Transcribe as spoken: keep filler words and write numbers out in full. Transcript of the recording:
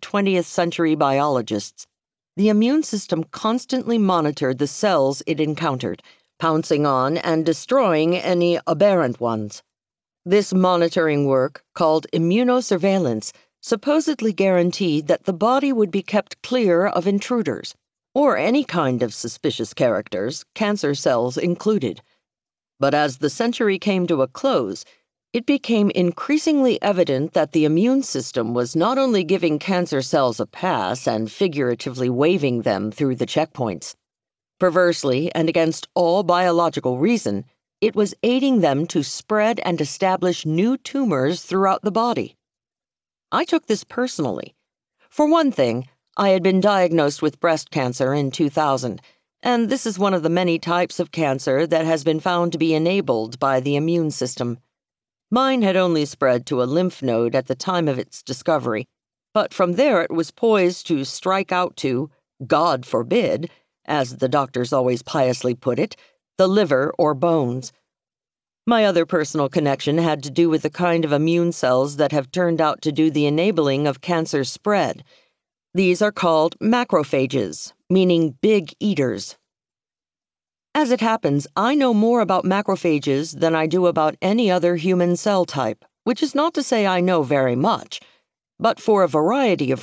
twentieth century biologists, the immune system constantly monitored the cells it encountered, pouncing on and destroying any aberrant ones. This monitoring work, called immunosurveillance, supposedly guaranteed that the body would be kept clear of intruders, or any kind of suspicious characters, cancer cells included. But as the century came to a close, it became increasingly evident that the immune system was not only giving cancer cells a pass and figuratively waving them through the checkpoints. Perversely, and against all biological reason, it was aiding them to spread and establish new tumors throughout the body. I took this personally. For one thing, I had been diagnosed with breast cancer in two thousand, and this is one of the many types of cancer that has been found to be enabled by the immune system. Mine had only spread to a lymph node at the time of its discovery, but from there it was poised to strike out to, God forbid, as the doctors always piously put it, the liver or bones. My other personal connection had to do with the kind of immune cells that have turned out to do the enabling of cancer spread. These are called macrophages, meaning big eaters. As it happens, I know more about macrophages than I do about any other human cell type, which is not to say I know very much, but for a variety of